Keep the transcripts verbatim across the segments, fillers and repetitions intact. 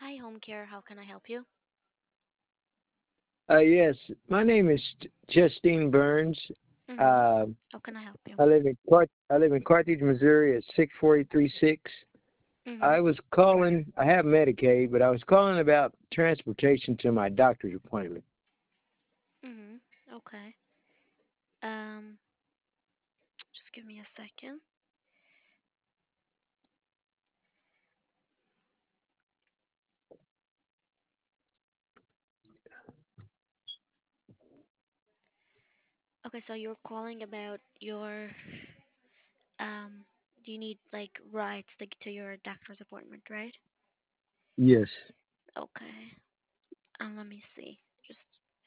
Hi, home care. How can I help you? Uh, yes, my name is Justine Burns. Mm-hmm. Uh, How can I help you? I live in Cart- I live in Carthage, Missouri at six four eight three six. Mm-hmm. I was calling. I have Medicaid, but I was calling about transportation to my doctor's appointment. Mm-hmm. Okay. Um, just give me a second. Okay, so you're calling about your um. Do you need like rides to get to your doctor's appointment, right? Yes. Okay. Um, let me see. Just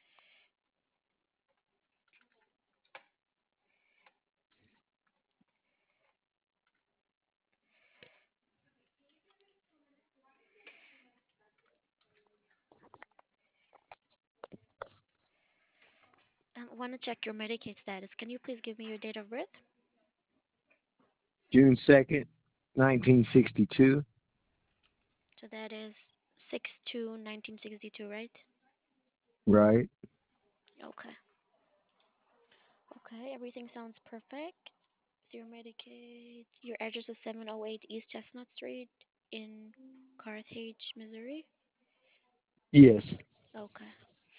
um, want to check your Medicaid status. Can you please give me your date of birth? June second, nineteen sixty two. So that is six two nineteen sixty two, right? Right. Okay. Okay, everything sounds perfect. So your Medicaid, your address is seven oh eight East Chestnut Street in Carthage, Missouri. Yes. Okay.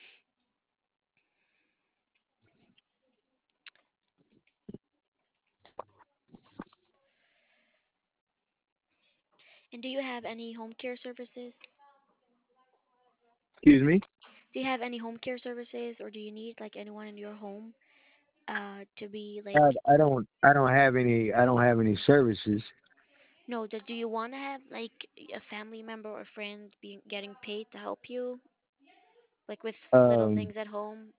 And do you have any home care services? Excuse me. Do you have any home care services, or do you need like anyone in your home uh to be like I, I don't. I don't have any. I don't have any services. no, do, do you want to have like a family member or friend being getting paid to help you like with little Um. things at home?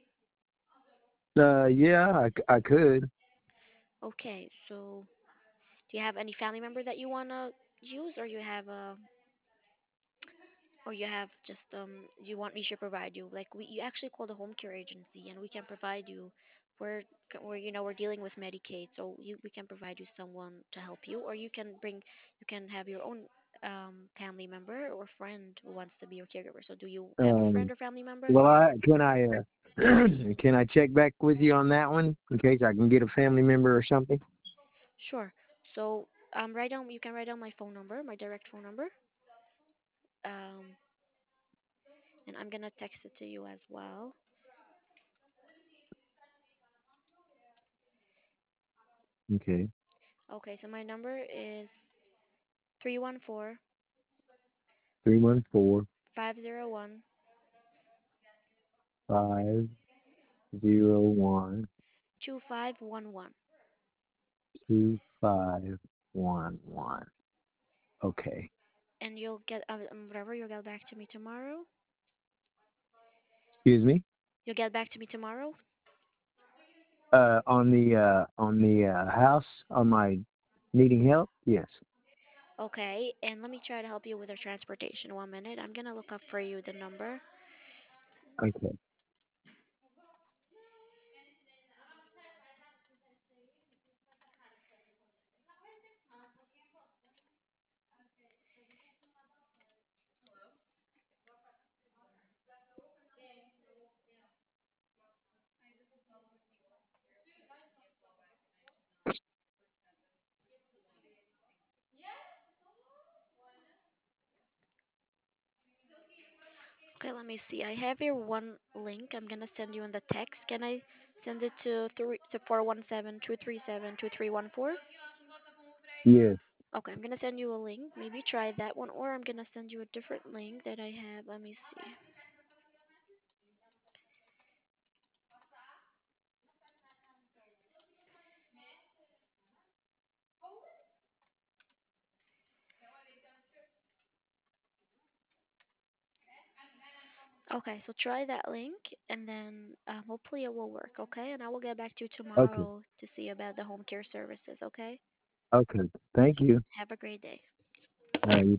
Uh. Yeah. I, c- I could. Okay, so do you have any family member that you want to use, or you have a or you have just um you want me to provide you like we you actually call the home care agency and we can provide you we're c- we're you know we're dealing with Medicaid, so you we can provide you someone to help you, or you can bring you can have your own um family member or friend who wants to be your caregiver. So do you have a friend Um. or family member? Well, I can I uh, can I check back with you on that one in case I can get a family member or something? Sure. So um write down you can write down my phone number, my direct phone number, um and I'm gonna text it to you as well. Okay. Okay, so my number is three one four Three one four five zero one five zero one two five one one. two five one one. Okay. And you'll get uh, um, whatever. You'll get back to me tomorrow. Excuse me. You'll get back to me tomorrow. Uh, on the uh on the uh, house on my needing help. Yes. Okay. And let me try to help you with the transportation. One minute. I'm gonna look up for you the number. Okay. Okay. Let me see. I have here one link. I'm gonna send you in the text. Can I send it to three to four one seven two three seven two three one four? Yes. Okay. I'm gonna send you a link. Maybe try that one, or I'm gonna send you a different link that I have. Let me see. Okay, so try that link and then um, hopefully it will work, okay? And I will get back to you Okay. tomorrow to see about the home care services, okay? Okay. Thank you. Have a great day. Uh, you